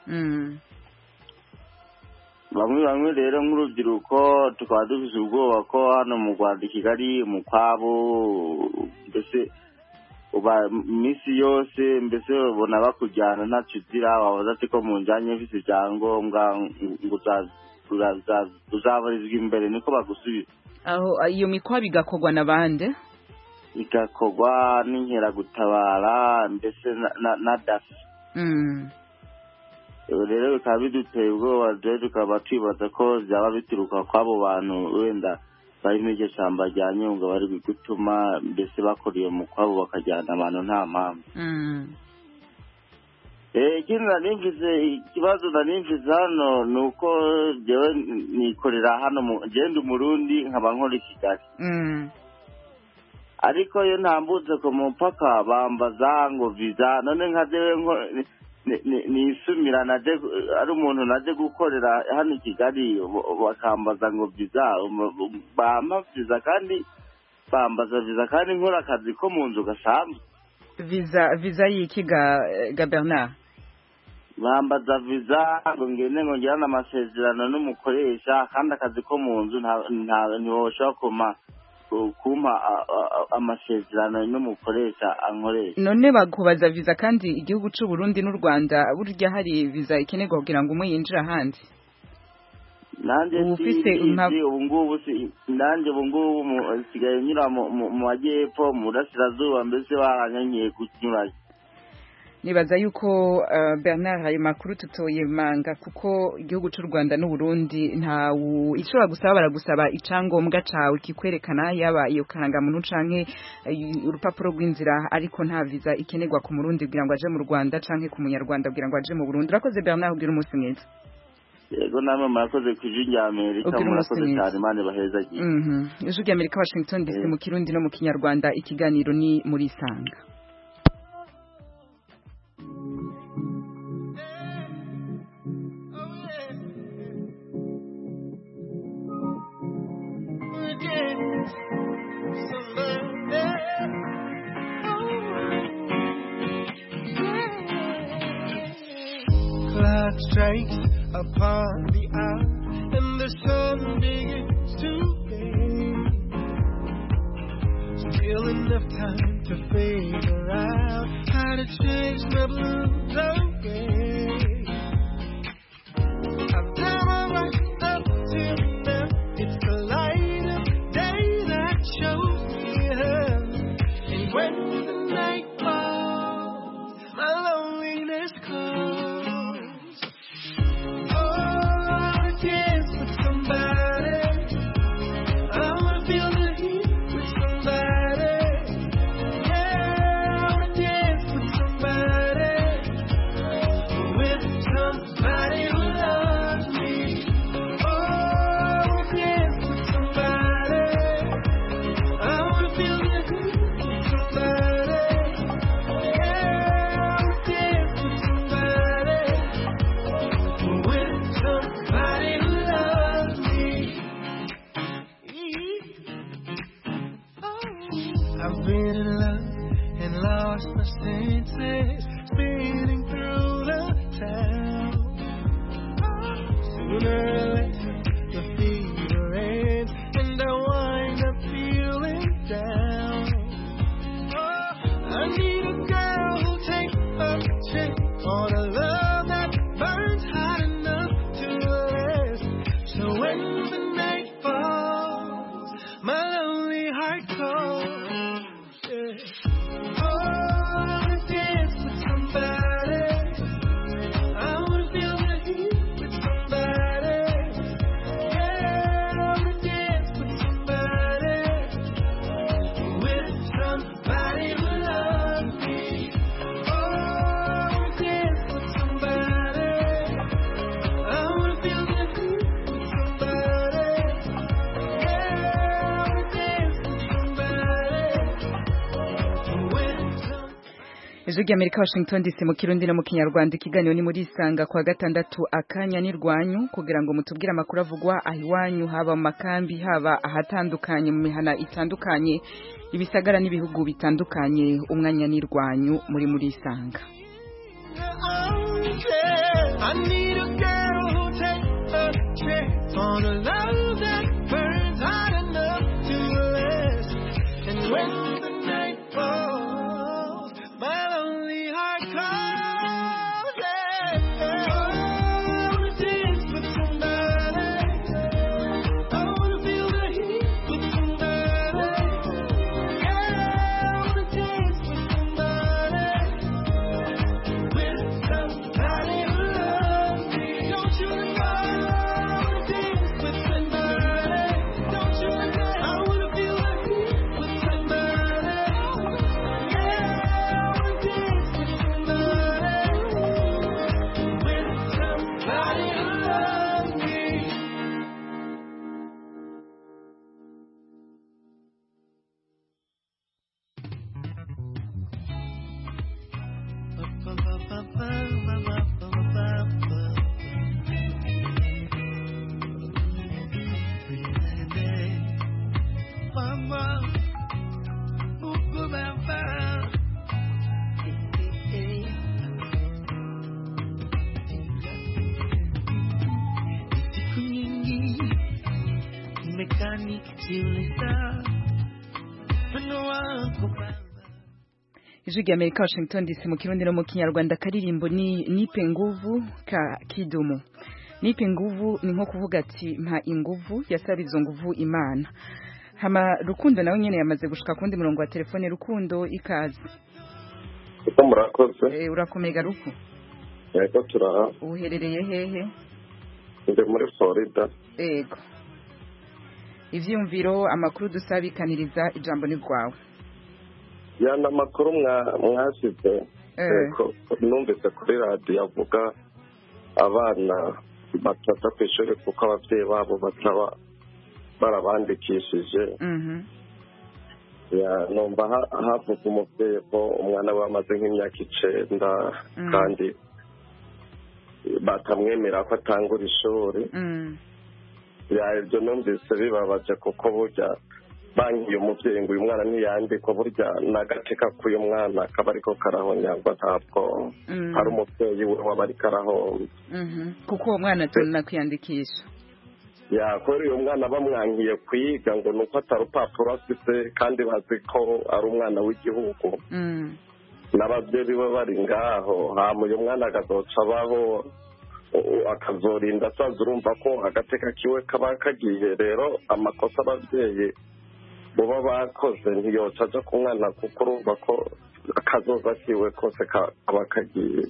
[SPEAKER 12] Bamwe rero nk'urubyiruko tukaba dufite ubwoba ko hano mu Rwanda i Kigali mu kwabo mbese uba misi yose mbese ubona bakujyana ntacyo uzira wabaza ati ko mu njyanye ufite ibyangombwa ngo uzabarizwa imbere niko bagusubiza.
[SPEAKER 1] Aho iyo mikwa bigakorwa n'abande?
[SPEAKER 12] Igakorwa n'inkeragutabara mbese na dafi. Rero bikaba biduteye ubwoba tukaba twibaza ko byaba bituruka kw'abo bantu wenda bari muri iryo shyamba rya Nyungwe bari gutuma mbese bakora iyo mukwabo bakajyana abantu nta mpamvu. Ikindi ikibazo narimvize hano ni uko jewe nikorera hano genda umurundi nkaba nkora i Kigali. Ariko iyo ntambutse ku mupaka bambaza ngo visa none nka jewe nisumira naje ari umuntu naje gukorera hano i Kigali bakambaza ngo visa bampa visa kandi bambaza visa kandi nkora akazi ko mu nzu gasanzwe.
[SPEAKER 1] Visa y'iki ga Bernard?
[SPEAKER 12] Bambaza visa ngo ngende ngo ngirana amasezerano n'umukoresha kandi akazi ko mu nzu ntiwoshobora kumpa amasezerano n'umukoresha ankoresha.
[SPEAKER 1] None bakubaza visa kandi igihugu cy'u Burundi n'u Rwanda burya hari visa ikenerwa kugira ngo umuyinjira ahandi?
[SPEAKER 12] Nanjye ubungubu sigaye nyura mu majyepfo mu burasirazuba mbese baranyanyiye kunyurayo.
[SPEAKER 1] Nibaza yuko Bernard ayo makuru tutoyemanga kuko igihugu cy'u Rwanda n'u Burundi nta ishobora gusaba baragusaba icangombwa cawe kikwerekana yaba iyo karangamuntu canke urupapuro rw'inzira ariko nta visa ikenerwa ku Murundi kugira ngo aje mu Rwanda canke ku munyarwanda kugira ngo aje mu Burundi. Urakoze Bernard ugira umunsi mwiza.
[SPEAKER 12] Yego namwe murakoze kwijwi rya Amerika murakoze cyane Imana baheza gihe.
[SPEAKER 1] Ijwi rya Amerika Washington DC mu Kirundi no mu Kinyarwanda ikiganiro ni muri Sanga.
[SPEAKER 6] Clock strikes upon the hour and the sun begins to fade. Still enough time to figure out how to change my blues away. I've done all right up till now. It's the light of day that shows me her. And when the night falls, my loneliness comes. With
[SPEAKER 1] Ijwi ry'Amerika Washington DC mu Kirundi no mu Kinyarwanda ikiganiro ni muri isanga kwa gatandatu akanya nirwanyu kugira ngo mutubwire amakuru avugwa ahiwanyu haba mu makambi haba ahatandukanye mu mihana itandukanye ibisagara n'ibihugu bitandukanye umwanya nirwanyu muri isanga.
[SPEAKER 6] I need a girl who takes a chance on a love that burns hot enough to last. And when the night falls, my lonely heart calls. I wanna dance with somebody. I wanna feel the heat with somebody. Yeah, I wanna dance with somebody. With somebody who loves me. Don't you know? I wanna dance with somebody. Don't you know? I wanna feel the heat with somebody. Yeah, I wanna dance with somebody. With somebody who loves me. Siku nyingi mekanika jiuliza wino wako
[SPEAKER 1] Ijwi ry'Amerika Washington DC mu Kirundi no mu Kinyarwanda karirimbo ni nipe nguvu ka Kidumu. Nipe nguvu ni nko kuvuga ati mpa inguvu yasaba izo nguvu Imana. Hama Rukundo nawe nyene yamaze gushika kundi murongo wa telefone. Rukundo ikaze.
[SPEAKER 13] Uko murakoze?
[SPEAKER 1] Urakomega Ruku?
[SPEAKER 13] Yego turaha.
[SPEAKER 1] Uherereye hehe?
[SPEAKER 13] Ndi muri Florida.
[SPEAKER 1] Yego. Ivyumviro amakuru dusabikaniriza ijambo ni rwawe.
[SPEAKER 13] Yana amakuru mwasize. Numvise kuri radio avuga abana bataza kw'ishuri kuko abavyeyi babo bataba barabandikishije. Numva havuga umuvyeyi ko umwana we amaze nk'imyaka 9 kandi batamwemera ko atangura ishuri. Ibyo numvise bibabaje kuko burya bankiye umuvyeyi ngo uyu mwana ntiyandikwa burya n'agateka k'uyu mwana kaba ariko karahonyagwa ntabwo hari umuvyeyi we waba ariko arahomba.
[SPEAKER 1] Kuko uwo mwana tubona kwiyandikisha.
[SPEAKER 13] Kubera uyu mwana bamwankiye kwiga ngo nuko atari urupapuro afite kandi bazi ko ari umwana w'igihugu. N'abavyeyi biwe bari ngaho hama uyu mwana akazoca abaho akazorinda asaza urumva ko agateka kiwe kaba kagiye. Rero amakosa abavyeyi boba bakoze ntiyoca aja ku mwana kuko urumva ko akazoza kiwe kose kaba kagiye.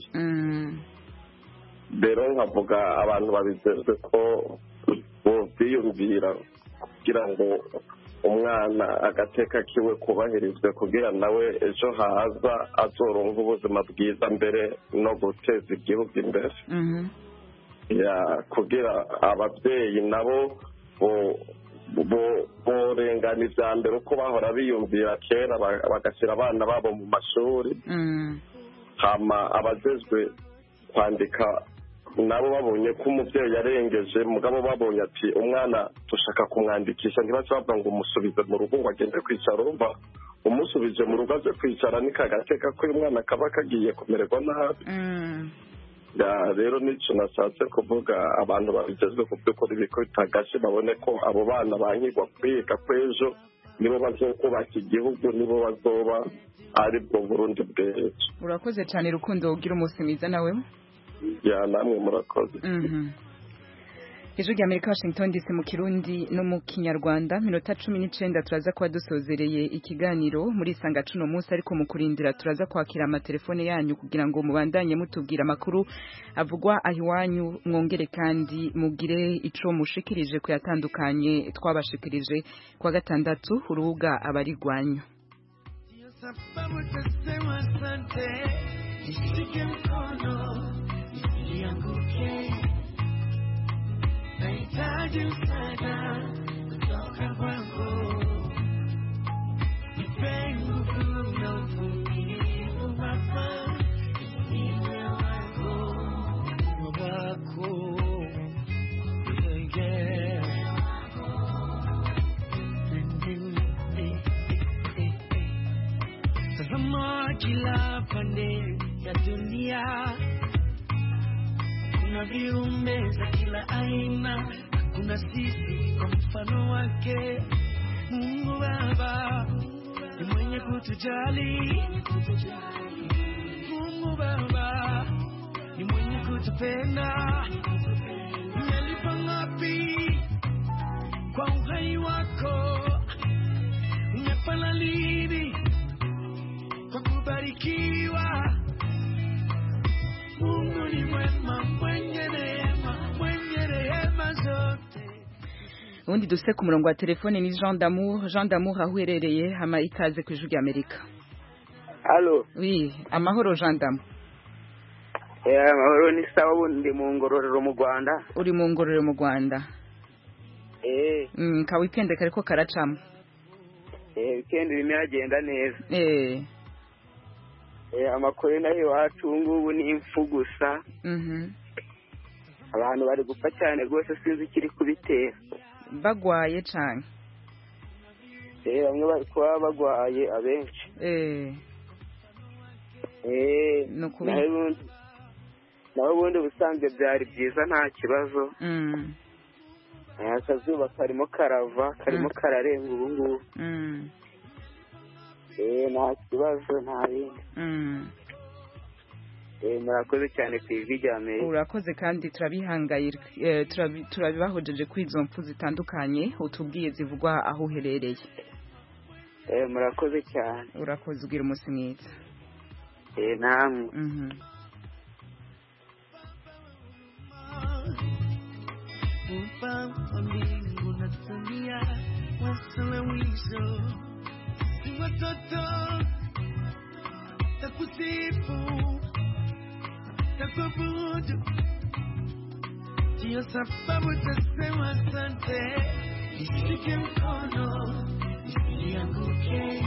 [SPEAKER 13] Rero nkavuga abantu babizeze ko biyumvira kugira ngo umwana agateka kiwe kubahirizwe kugira nawe ejo haza azoronka ubuzima bwiza mbere no guteza igihugu imbere. Kugira abavyeyi nabo borengana ivya mbere uko bahora biyumvira kera bagashyira abana babo mu mashuri. Hama abajejwe kwandika nabo babonye ko umuvyeyi yarengeje mugabo babonye ati umwana dushaka kumwandikisha ntibace bavuga ngo umusubize mu rugo ngo agende kwicara. Urumva umusubije mu rugo aje kwicara ni kagateka ko uyu mwana kaba kagiye kumererwa nabi. Rero nico nashatse kuvuga abantu babigezwe ku by'ukuri biko bitagashe babone ko abo bana bankigwa kwiga kwejo nibo bazokubaka igihugu nibo bazoba ari bwo Burundi bw'ejo.
[SPEAKER 1] Urakoze cyane Rukundo ugira umunsi mwiza nawe.
[SPEAKER 13] Namwe murakoze.
[SPEAKER 1] Ijwi ry'Amerika Washington DC mu Kirundi no mu Kinyarwanda minota 19 turaza kuba dusozereye ikiganiro muri isanga cuno munsi ariko mu kurindira turaza kwakira amatelefone yanyu kugira ngo mubandanye mutubwira amakuru avugwa ahiwanyu mwongere kandi mugire ico mushikirije ku yatandukanye twabashikirije kwa gatandatu urubuga abarigwanyu.
[SPEAKER 6] Nahitaji msaada kutoka kwako, nipe nguvu na uvumilivu Baba. dunia kuna viumbe za kila aina, kuna sisi kwa mfano wake. Mungu Baba ni mwenye kutujali, Mungu Baba ni mwenye kutupenda. Umelipa ngapi kwa uhai wako? Umepana lini kwa kubarikiwa? Mungu ni mwema, mwenye rehema zote.
[SPEAKER 1] Undi duse ku murongo wa telefone ni Jean d'Amour aho uherereye, hama ikaze ku Ijwi ry'Amerika.
[SPEAKER 14] Allo.
[SPEAKER 1] Oui, amahoro Jean d'Amour.
[SPEAKER 14] Amahoro ni sawa, ubundi mu Ngororero mu Rwanda.
[SPEAKER 1] Uri mu Ngororero mu Rwanda? Ka weekend kariko karacamo.
[SPEAKER 14] Weekend irimo iragenda neza. Amakuru nayo iwacu ngubu ni impfu gusa. Abantu bari gupfa cyane rwose, sinzi ikiri kubitera.
[SPEAKER 1] Bagwaye cyane.
[SPEAKER 14] Bamwe bari kuba bagwaye abenshi. Naho ubundi busanzwe byari byiza nta kibazo. Akazuba karimo karava, karimo kararenga ubu ngubu. Nta kibazo, nta bindi. Murakoze cyane ku Ijwi ry'Amerika.
[SPEAKER 1] Urakoze kandi turabihangayira, turabibahojeje kuri izo mpfu zitandukanye utubwiye zivugwa aho uherereye.
[SPEAKER 14] Murakoze cyane.
[SPEAKER 1] Urakoze, ugira umunsi mwiza.
[SPEAKER 14] Namwe.
[SPEAKER 6] Takubudu Ndiyo sababu tasema asante, nishike mkono nisianguke,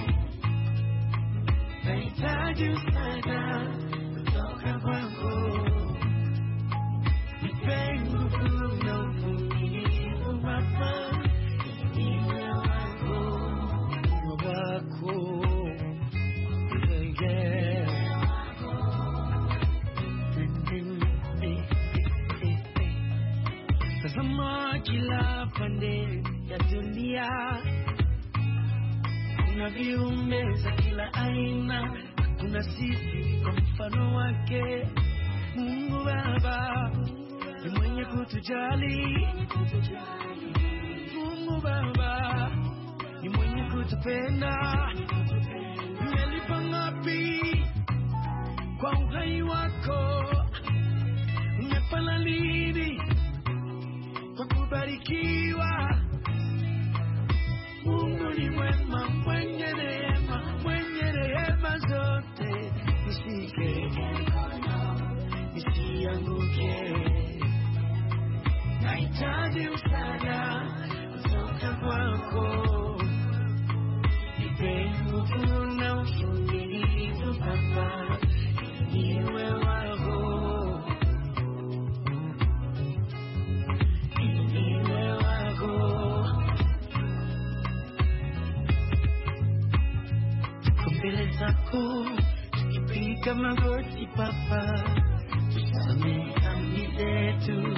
[SPEAKER 6] nahitaji msaada kutoka kwako, nipe nguvu na uvumilivu Baba, niwe wako Tazama kila pande ya dunia, kuna viumbe za kila aina, kuna sisi kwa mfano wake. Mungu Baba ni mwenye kutujali, Mungu Baba ni mwenye kutupenda. Umelipa ngapi kwa uhai wako? Umepana lini kwa kubarikiwa? Mungu ni mwema, mwenye rehema zote. Nishike nisianguke, nahitaji msaada kutoka kwako, nipe nguvu na uvumilivu Baba, niwe wako. Mbele zako tukipiga magoti Baba, tusamehe dhambi zetu.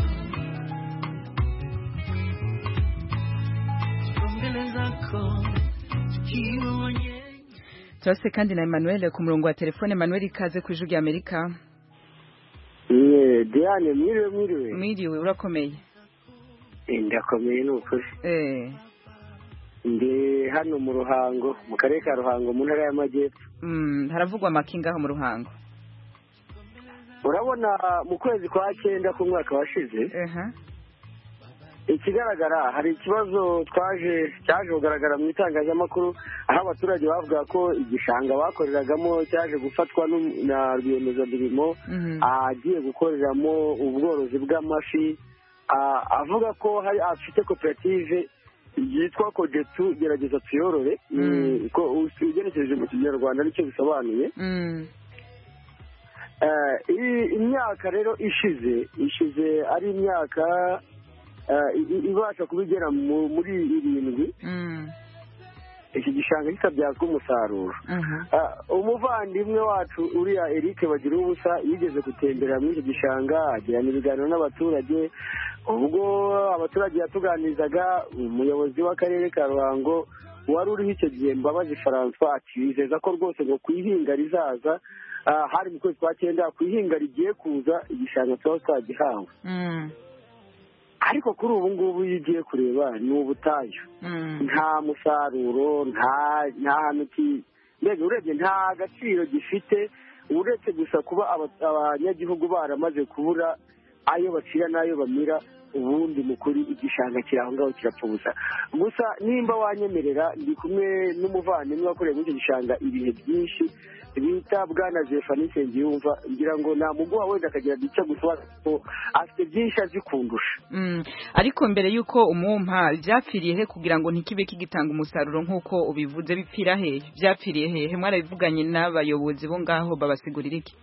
[SPEAKER 6] Mbele zako tukiwa wenye.
[SPEAKER 1] Turase kandi na Emmanuel ku murongo wa telefone. Emmanuel, ikaze ku Ijwi ry'Amerika.
[SPEAKER 15] Diane, mwiriwe.
[SPEAKER 1] Mwiriwe, urakomeye?
[SPEAKER 15] Ndakomeye n'ukuri. Ndi hano mu Ruhango, mu karere ka Ruhango, mu ntara y'Amajyepfo.
[SPEAKER 1] Haravugwa amakinga aho mu Ruhango.
[SPEAKER 15] Urabona mu kwezi kwa 9 ku mwaka washize, ikigaragara hari ikibazo cyaje kugaragara mu itangazamakuru, aho abaturage bavuga ko igishanga bakoreragamo cyaje gufatwa na rwiyemezamirimo agiye gukoreramo ubworozi bw'amafi, avuga ko hari afite koperative yitwa Kodetu gerageza tuyorore, ko ugenekereje mu Kinyarwanda nicyo bisobanuye. Imyaka rero ishize ari imyaka ibasha kubigera muri 7. iki gishanga kikabyazwa umusaruro. Umuvandimwe wacu uriya Eric bagira ubusa yigeze gutembera muri iki gishanga agirana ibiganiro n'abaturage, ubwo abaturage yatuganirizaga umuyobozi w'akarere ka Ruhango wari uriho icyo gihe Mbabazi François ati bizeza ko rwose ngo kwihinga rizaza hari mu kwezi kwa 9 kwihinga rigiye kuza igishanga cyose twagihawe. Ariko kuri ubu ngubu iyo ugiye kureba ni ubutayu, nta musaruro, nta hantu mbega urebye nta gaciro gifite, uretse gusa kuba abanyagihugu baramaze kubura ayo bacira n'ayo bamira. Ubundi mukuri igishanga kiri aho ngaho kirapfa ubusa. Gusa nimba wanyemerera ndi kumwe n'umuvandimwe wakoreye muri icyo gishanga ibihe byinshi bita Bwana Zephanie Nsengiyumva, ngira ngo namuguha wenda akagira icyo gusobanura ko afite byinshi azi kundusha.
[SPEAKER 1] Ariko mbere y'uko umumpa byapfiriye he kugira ngo ntikibe kigitanga umusaruro nk'uko ubivuze, bipfira he? Byapfiriye hehe? Mwarabivuganye n'abayobozi bo ngaho babasigurira iki?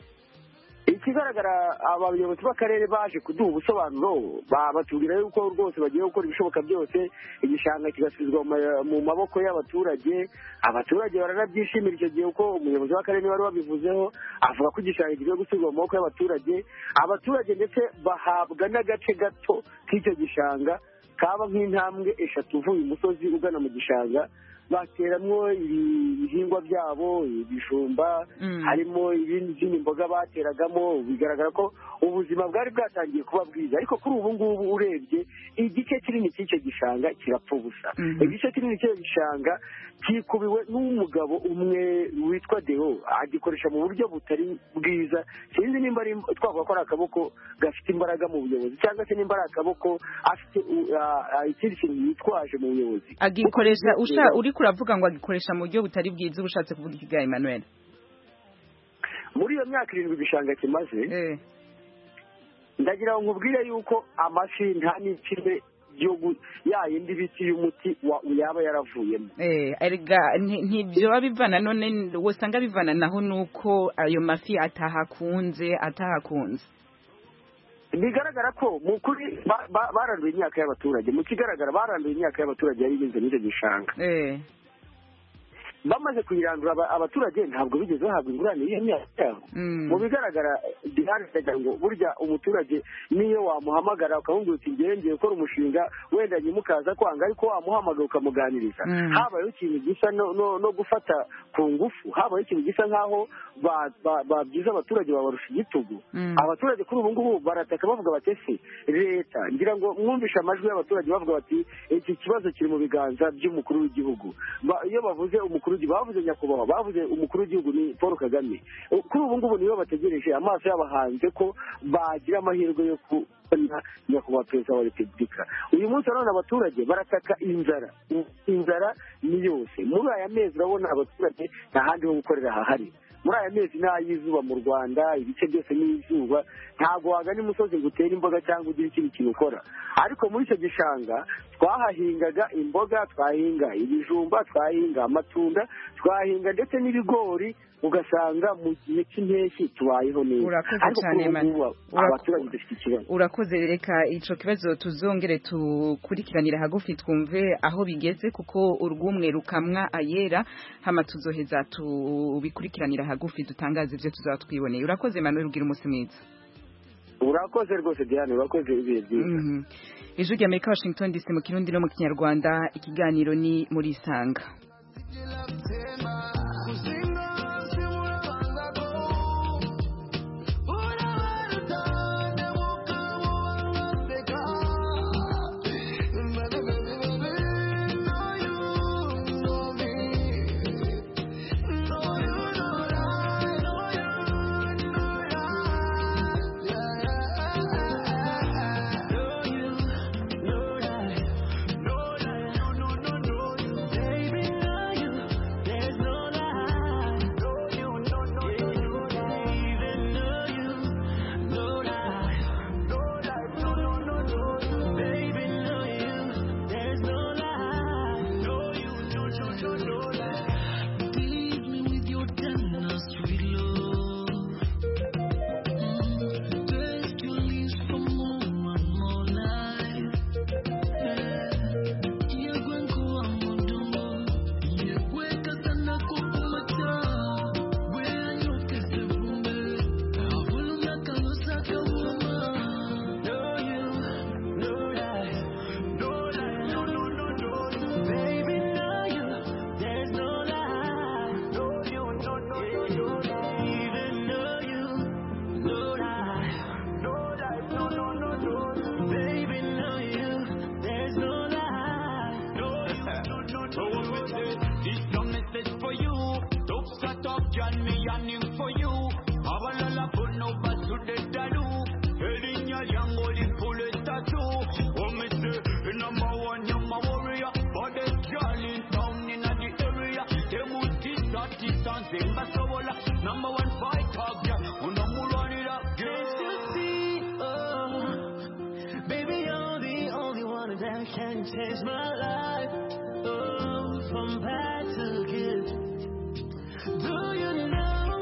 [SPEAKER 15] Ikigaragara abayobozi b'akarere baje kuduha ubusobanuro, batubwira yuko rwose bagiye gukora ibishoboka byose igishanga kigasubizwa mu maboko y'abaturage. Abaturage baranabyishimira icyo gihe uko umuyobozi w'akarere wari wabivuzeho, avuga ko igishanga kigiye gusubizwa mu maboko y'abaturage. Abaturage ndetse bahabwa n'agace gato k'icyo gishanga kaba nk'intambwe 3 uvuye umusozi ugana mu gishanga, bateramwo ibihingwa byabo, ibijumba, harimo izindi mboga bateragamo. Bigaragara ko ubuzima bwari bwatangiye kuba bwiza, ariko kuri ubu ngubu urebye igice kinini cy'icyo gishanga kirapfa ubusa. Igice kinini cy'icyo gishanga kikubiwe n'umugabo umwe witwa Deo, agikoresha mu buryo butari bwiza. Sinzi nimba twavuga ko ari akaboko gafite imbaraga mu buyobozi, cyangwa se nimba ari akaboko afite ikindi kintu yitwaje mu buyobozi.
[SPEAKER 1] Agikoresha uri kuravuga ngo agikoresha mu buryo butari bwiza, ubushatse kuvuga ikiga Emmanuel?
[SPEAKER 15] Muri iyo myaka 7 igishanga kimaze, ndagira ngo nkubwire yuko amafi nta n'ikime yayindi biti y'umuti yaba yaravuyemo.
[SPEAKER 1] Ntibyo bivana, none usanga bivana naho nuko ayo mafi atahakunze.
[SPEAKER 15] Bigaragara ko mu kuri baranduye imyaka y'abaturage, mu kigaragara baranduye imyaka y'abaturage yari igenze n'icyo gishanga. Bamaze kuyirandura abaturage ntabwo bigeze bahabwa ingurane y'iyo myaka yabo. Mu bigaragara biragaragara ngo burya umuturage niyo wamuhamagara ukamubwira uti ngiye gukora umushinga wenda nyimukaza kwanga, ariko wamuhamagara ukamuganiriza, habayeho ikintu gisa no gufata ku ngufu, habayeho ikintu gisa nk'aho babyiza abaturage babarusha igitugu. Abaturage kuri ubu ngubu barataka bavuga bati ese leta, ngira ngo mwumvishe amajwi y'abaturage bavuga bati iki kibazo kiri mu biganza by'umukuru w'igihugu. Iyo bavuze umukuru bavuze nyakubahwa, bavuze umukuru w'igihugu ni Paul Kagame. Kuri ubu ngubu niyo bategereje amaso y'abahanze ko bagira amahirwe yo kubona nyakubahwa perezida wa repubulika. Uyu munsi none abaturage barataka inzara ni yose. Muri aya mezi urabona abaturage nta handi ho gukorera hahari. Muri aya mezi n'ay'izuba mu Rwanda, ibice byose n'izuba, ntabwo wagana imusozi ngo utere imboga cyangwa ugire ikindi kintu ukora. Ariko muri icyo gishanga twahahingaga imboga, twahinga ibijumba, twahinga amatunda, twahinga ndetse n'ibigori, ugasanga mu gihe cy'impeshyi tubayeho neza.
[SPEAKER 1] Urakoze cyane Emmanuel.
[SPEAKER 15] Abaturage dufite ikibazo.
[SPEAKER 1] Urakoze, reka ico kibazo tuzongere tukurikiranira hagufi twumve aho bigeze, kuko urwumwe rukamwa ayera, hama tuzoheza tubikurikiranira hagufi dutangaza ivyo tuzaba twiboneye. Urakoze Emmanuel, ugira umunsi mwiza.
[SPEAKER 15] Urakoze rwose Diane, urakoze ibihe byiza.
[SPEAKER 1] Ijwi ry'Amerika, Washington DC, mu Kirundi no mu Kinyarwanda. Ikiganiro ni muri Isanga.
[SPEAKER 6] can change my life. Oh, from bad to good. Do you know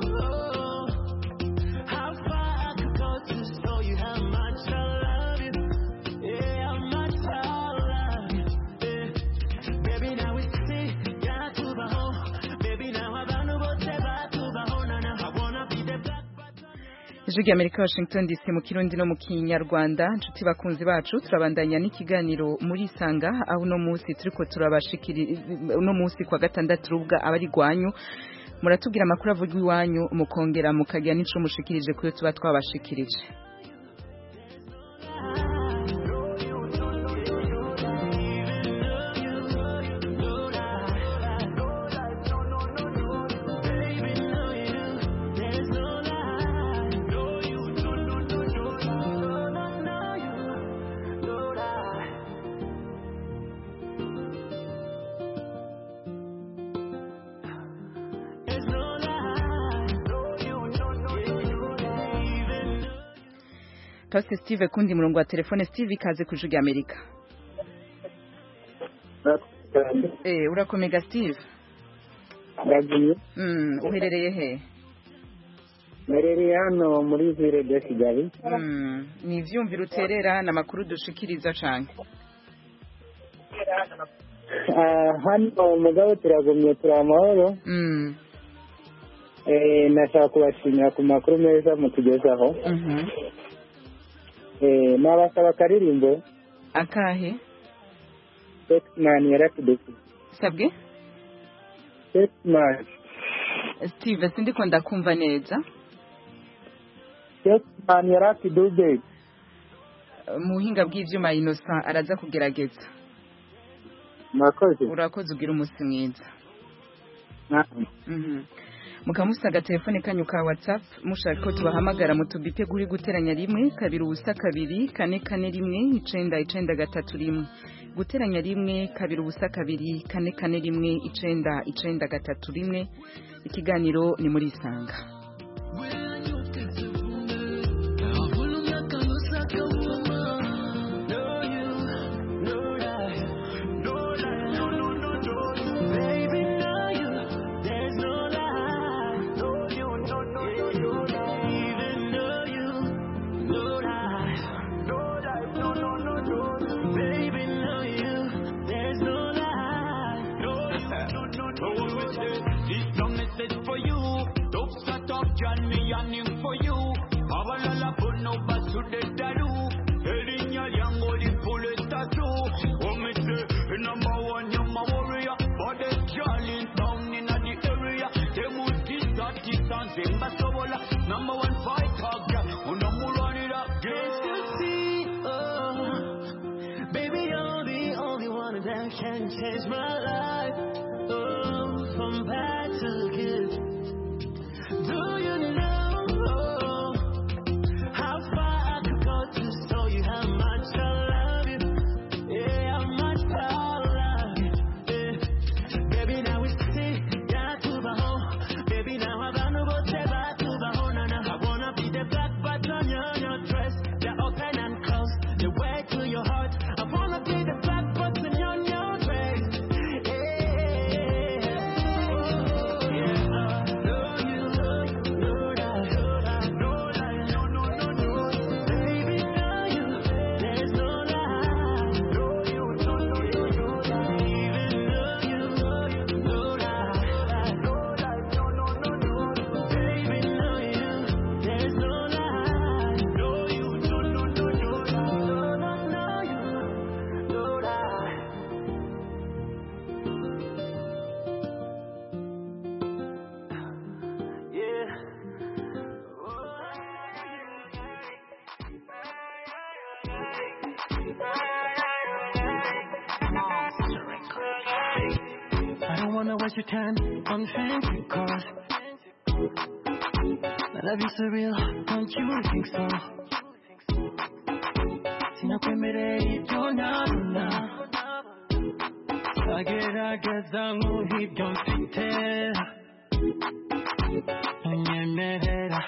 [SPEAKER 6] how far I could go to show you how much I love you? Yeah, how much I love you. Yeah. Baby, now it's see, got to the home. Baby, now I don't know what's about to the home. Now I wanna be the black.
[SPEAKER 1] Ijwi ry'Amerika Washington DC mu Kirundi no mu Kinyarwanda. Nshuti bakunzi bacu turabandanya n'ikiganiro muri Isanga aho no munsi turiko turabashikira no munsi kwa gatandatu rubuga abari gwanyu muratubwira amakuru avugwa iwanyu mukongera mukagira n'ico mushikirije kuyo tuba twabashikirije. Tose Steve kundi murongo wa telefone. Steve ikaze ku Ijwi ry'Amerika. Urakomega Steve?
[SPEAKER 16] Ndagiye.
[SPEAKER 1] Uherereye he?
[SPEAKER 16] Merereye hano muri Ville de Kigali.
[SPEAKER 1] Ni ivyumviro uterera na makuru dushikiriza canke?
[SPEAKER 16] Hano mugabo turagumye turamahoro. Nashaka kubashimira ku makuru meza mutugezaho. Nabasaba akaririmbo.
[SPEAKER 1] Akahe?
[SPEAKER 16] Sexman yaratudetse.
[SPEAKER 1] Sabwe?
[SPEAKER 16] Sexman.
[SPEAKER 1] Steve sindiko ndakumva neza.
[SPEAKER 16] Sexman yaratudetse.
[SPEAKER 1] Muhinga bw'ivyuma Innocent araza kugerageza.
[SPEAKER 16] Murakoze.
[SPEAKER 1] Urakoze ugira umunsi mwiza. Mukamusaga telefone kanyu ka WhatsApp mushaka ko tubahamagara mutubite guri guteranya rimwe 2 4 4 1 9 3 guteranya rimwe 2 2 4 4 1 9 3 ikiganiro ni muri Isanga.
[SPEAKER 6] Number one fight club, yeah. And I'm running up, baby, you're the only one that can change my life. Oh, from bad to good. Do you know how far I could go to show you how much I love you? Yeah, how much I love you. Yeah. Baby, now we see, got to the home. Baby, now I got no whatever. On your dress, the open and close, the way to your heart. I wanna be the black button on your dress. I don't wanna waste your time on fancy cars. My love is surreal, don't you think so? Sino que me reí nada. Sagerageza nk'ibyo mfite. Unyemerera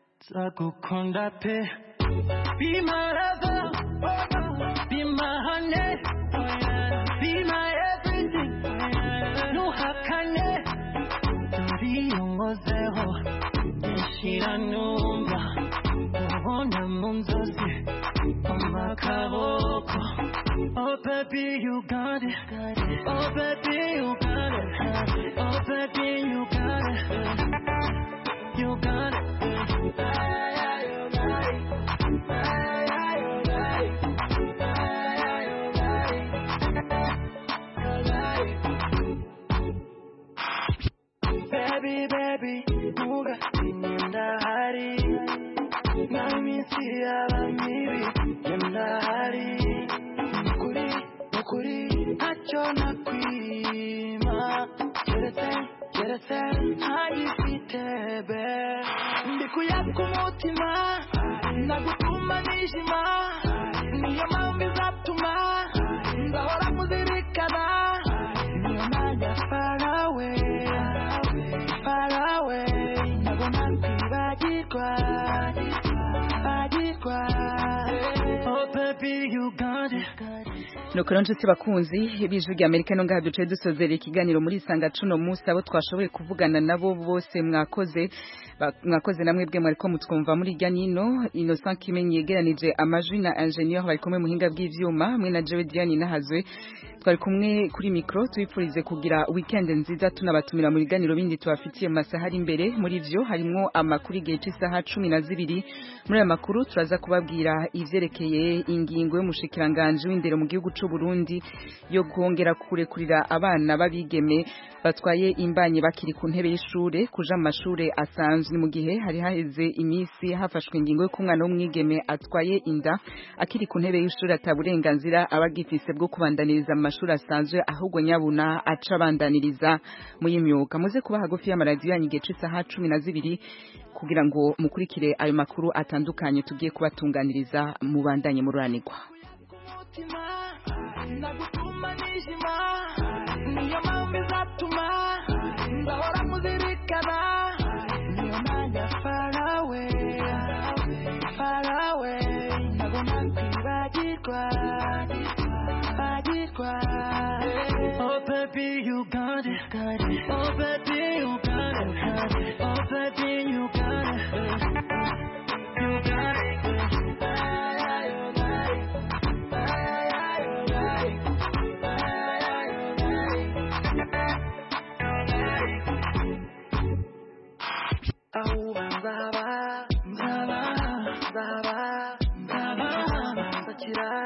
[SPEAKER 6] nzagukunda pe. Be my lover, be my honey. Ntuhakanye, be my everything. Ntuhakanye, turiyongozeho, nshira numva, ubona mu nzozi, amakaboko. Oh baby, you got it. Oh baby, you got it. Oh baby, you got it. You got it. Baby, baby, nuga inyenda hari. Namisi abamibi yenda hari. Nukuri, ntacyo nakwima. Keretse ntagifite be. Ndikuyaka umutima, nagutuma nijima. Niyo mpamvu izatuma nzahora muzirikana. Niyo najya far away, ntabona kwibagirwa. Oh baby, you got it.
[SPEAKER 1] Nukuri nshuti bakunzi bijwi rya Amerika no ngaha duce dusozera ikiganiro muri Isanga cuno munsi abo twashoboye kuvugana nabo bose mwakoze namwe bwe mwariko mutwumva muri rya nino Innocent Kimenyi yegeranije amajwi na ingenieur bari kumwe muhinga bw'ivyuma mwe na Jewe Diane nahazwe twari kumwe kuri micro twifurize kugira weekend nziza tunabatumira muri ganiro bindi tubafitiye masaha ari imbere muri vyo harimo amakuru igihe cy'isaha 12 muri aya makuru turaza kubabwira ivyerekeye ingingo y'umushikiranganje w'indero mu gihugu c'u Burundi yo kongera kurekurira abana babigeme batwaye imbanye bakiri ku ntebe y'ishure kuja mu mashure asanzwe mu gihe hari haheze imisi hafashwe ingingo yo kumwana w'umwigeme atwaye inda akiri ku ntebe y'ishure ataburenganzira abagifise bwo kubandaniriza mu mashuri asanzwe ahubwo nyabuna aca abandaniriza mu y'imyuga muze kuba hagufi y'amaradiyo yanyu igihe cy'isaha 12 kugira ngo mukurikire ayo makuru atandukanye tugiye kubatunganiriza mu bandanye mu ruranirwa. Nagutuma nijima, niyo mpamvu izatuma nzahora muzirikana. Niyo najya far away, ntabona kwibagirwa. Oh baby, you got it. Oh baby, you got it. Oh baby, you got it. You got it.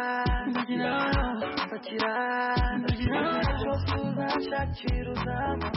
[SPEAKER 1] Sakira,